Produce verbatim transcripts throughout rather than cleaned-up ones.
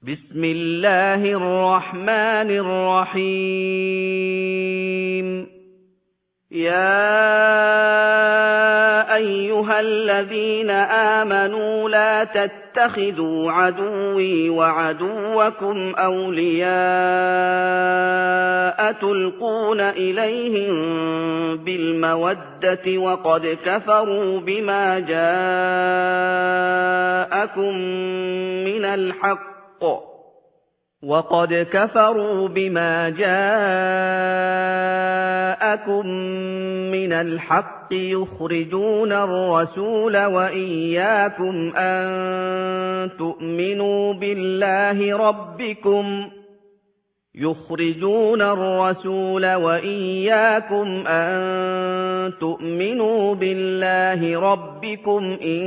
بسم الله الرحمن الرحيم يا أيها الذين آمنوا لا تتخذوا عدوي وعدوكم أولياء تلقون إليهم بالمودة وقد كفروا بما جاءكم من الحق وقد كفروا بما جاءكم من الحق يخرجون الرسول وإياكم أن تؤمنوا بالله ربكم يخرجون الرسول وإياكم أن تؤمنوا بالله ربكم إن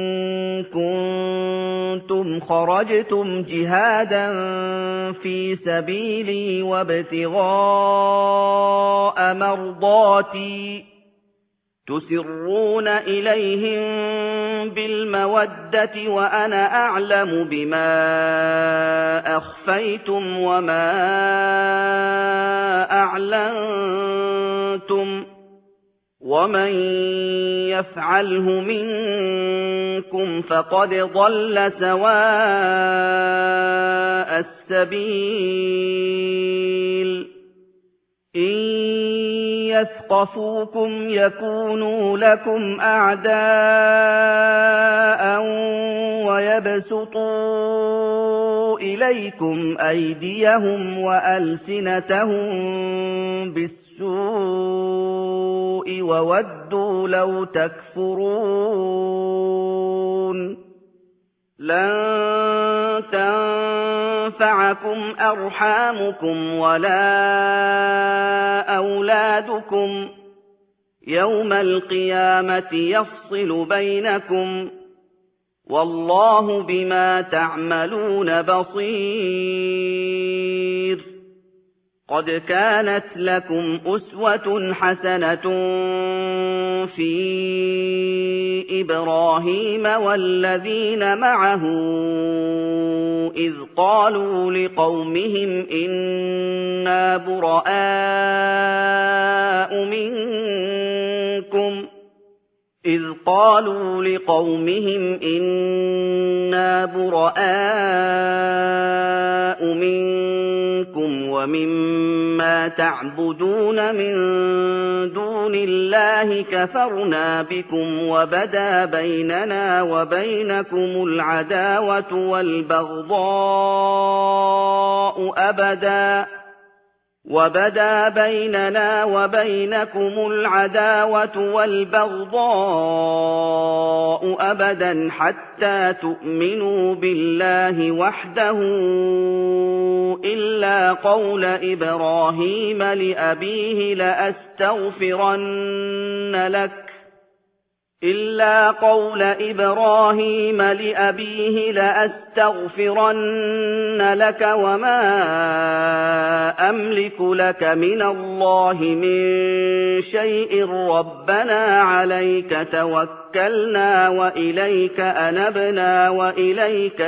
كنتم خرجتم جهادا في سبيلي وابتغاء مرضاتي تسرون إليهم بالمودة وأنا أعلم بما أخفيتم وما أعلنتم ومن يفعله منكم فقد ضل سواء السبيل إن يثقفوكم يكونوا لكم أعداء ويبسطوا إليكم أيديهم وألسنتهم بالسوء وودوا لو تكفرون لن تنفعكم أرحامكم ولا أولادكم يوم القيامة يفصل بينكم والله بما تعملون بصير قد كانت لكم أسوة حسنة في إبراهيم والذين معه إذ قالوا لقومهم إنا براء منكم إذ قالوا لقومهم إنا براء منكم ومما تعبدون من دون الله كفرنا بكم وبدا بيننا وبينكم العداوة والبغضاء أبدا وبدا بيننا وبينكم العداوة والبغضاء أبدا حتى تؤمنوا بالله وحده إلا قول إبراهيم لأبيه لأستغفرن لك إلا قول إبراهيم لأبيه لأستغفرن لك وما أملك لك من الله من شيء ربنا عليك توكلنا وإليك أنبنا وإليك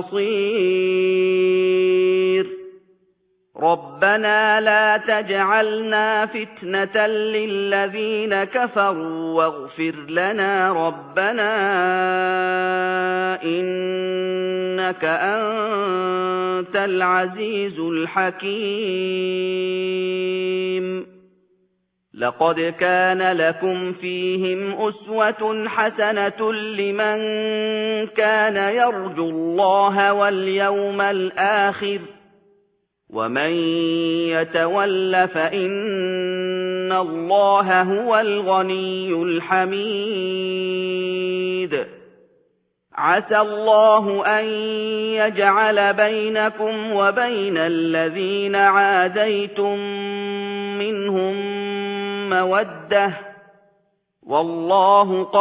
المصير ربنا لا تجعلنا فتنة للذين كفروا واغفر لنا ربنا إنك أنت العزيز الحكيم لقد كان لكم فيهم أسوة حسنة لمن كان يرجو الله واليوم الآخر ومن يتول فإن الله هو الغني الحميد عسى الله أن يجعل بينكم وبين الذين عاديتم منهم مودة والله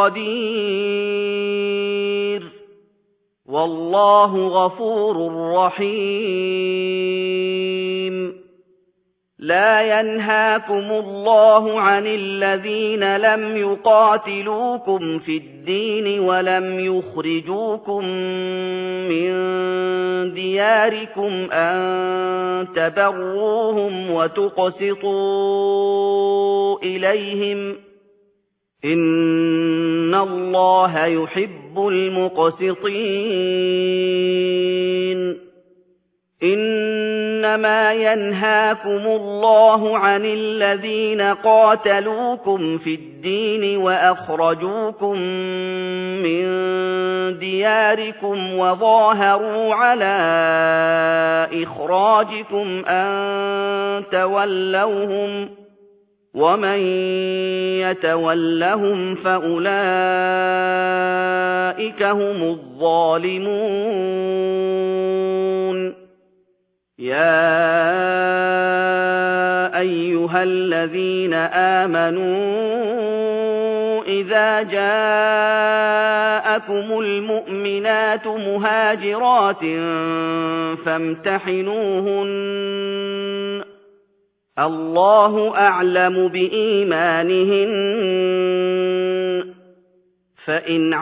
قدير والله غفور رحيم لا ينهاكم الله عن الذين لم يقاتلوكم في الدين ولم يخرجوكم من دياركم دياركم أن تبروهم وتقسطوا إليهم إن الله يحب المقسطين إنما ينهاكم الله عن الذين قاتلوكم في الدين وأخرجوكم من دياركم وظاهروا على إخراجكم أن تولوهم ومن يتولهم فأولئك هم الظالمون يا أيها الذين آمنوا إذا جاءكم المؤمنات مهاجرات فامتحنوهن الله أعلم بإيمانهن فإن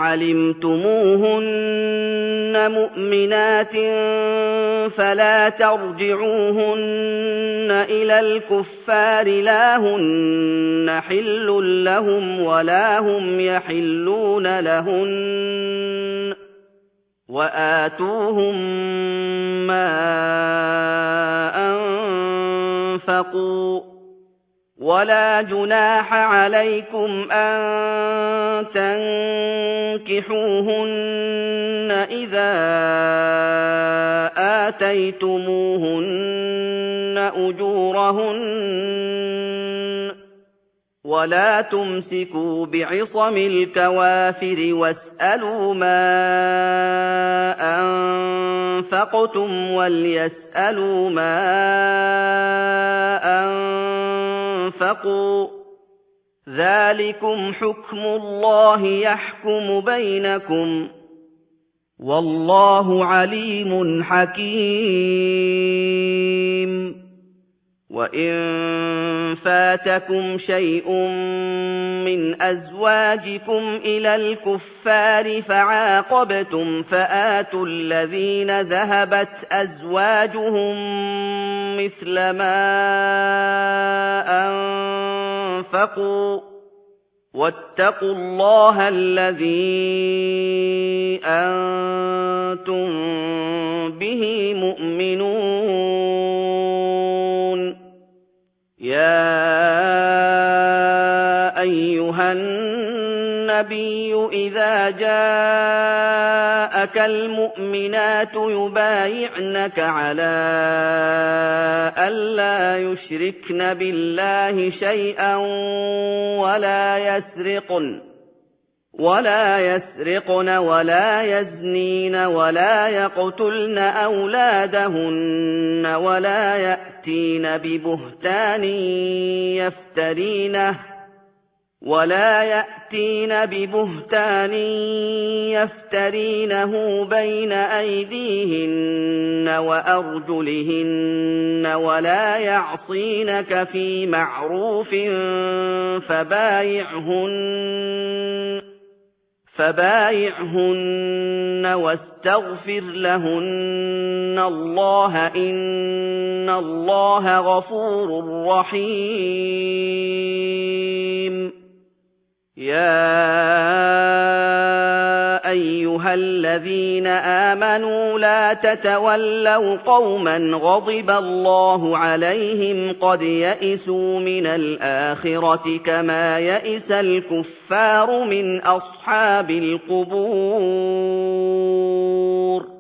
علمتموهن مؤمنات فلا ترجعوهن إلى الكفار لا هن حل لهم ولا هم يحلون لهن وآتوهم ما أنفقوا ولا جناح عليكم أن تنكحوهن إذا آتيتموهن أجورهن ولا تمسكوا بعصم الكوافر واسألوا ما أنفقتم وليسألوا ما أنفقوا ذلكم حكم الله يحكم بينكم والله عليم حكيم وإن فاتكم شيء من أزواجكم إلى الكفار فعاقبتم فآتوا الذين ذهبت أزواجهم مثل ما أنفقوا واتقوا الله الذي أنتم به مؤمنون يا أيها النبي إذا جاءك المؤمنات يبايعنك على ألا يشركن بالله شيئا ولا يسرقن ولا يسرقن ولا يزنين ولا يقتلن أولادهن ولا يأتين ببهتان يفترينه ولا يأتين ببهتان يفترينه بين أيديهن وأرجلهن ولا يعصينك في معروف فبايعهن فبايعهن واستغفر لهن الله إن الله غفور رحيم يا أيها الذين آمنوا لا تتولوا قوما غضب الله عليهم قد يئسوا من الآخرة كما يئس الكفار من أصحاب القبور